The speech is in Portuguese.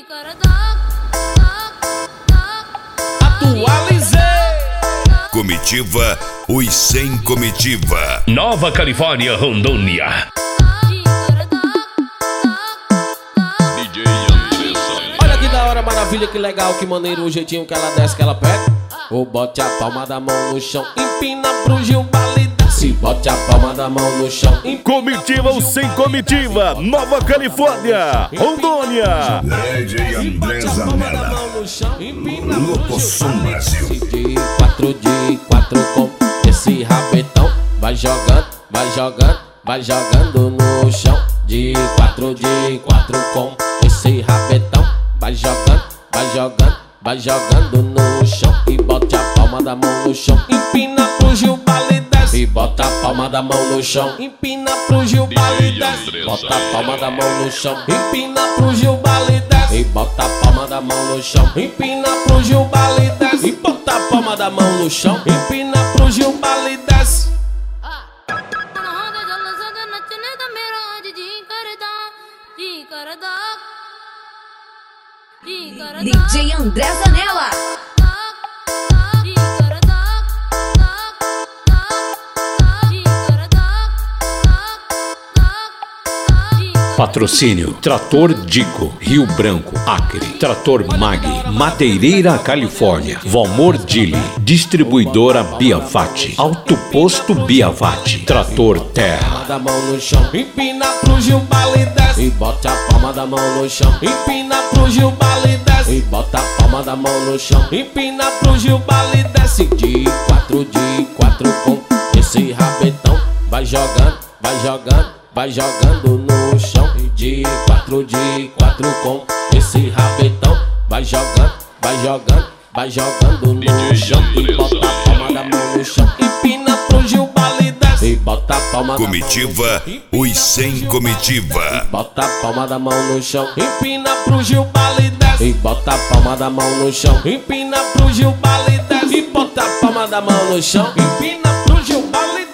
Atualizei. Comitiva, os 100 comitiva. Nova Califórnia, Rondônia. Olha que da hora, maravilha, que legal, que maneiro o jeitinho que ela desce, que ela pega. Ou bote a palma da mão no chão, empina pro Gil Bali. Se bote a palma da mão no chão. Comitiva ou sem comitiva, Nova Califórnia, Rondônia. DJ André Zanella, Locoção Brasil. De quatro com esse rabetão. Vai jogando, vai jogando, vai jogando no chão. De quatro com esse rabetão. Vai jogando, vai jogando, vai jogando no chão. E bote a palma da mão no chão, empina pro Gil Bali. E bota a palma da mão no chão, empina pro Gil Bali desce. Bota a palma da mão no chão, empina pro Gil Bali desce. E bota a palma da mão no chão, empina pro Gil Bali desce. E bota a palma da mão no chão, empina pro Gil Bali desce. DJ André Zanella. Patrocínio: Trator Dico, Rio Branco, Acre. Trator Mag, Madeireira, Califórnia. Valmor Dili, Distribuidora Biavati. Auto Posto Biavati. Trator Terra. Da mão no chão, empina pro Gil Bali desce. E bota a palma da mão no chão, empina pro Gil Bali desce. E bota a palma da mão no chão, empina pro Gil Bali desce. De quatro com esse rabetão. Vai jogando, vai jogando, vai jogando no chão. De quatro com esse rabetão. Vai jogando, vai jogando, vai jogando no chão. E bota a palma da mão no chão, empina pro Gil Bali desce. E bota a palma da Comitiva, os 100 comitiva. Bota a palma da mão no chão, empina pro Gil Bali desce. E bota a palma da mão no chão, empina pro Gil Bali desce. E bota a palma da mão no chão, empina pro Gil Bali desce.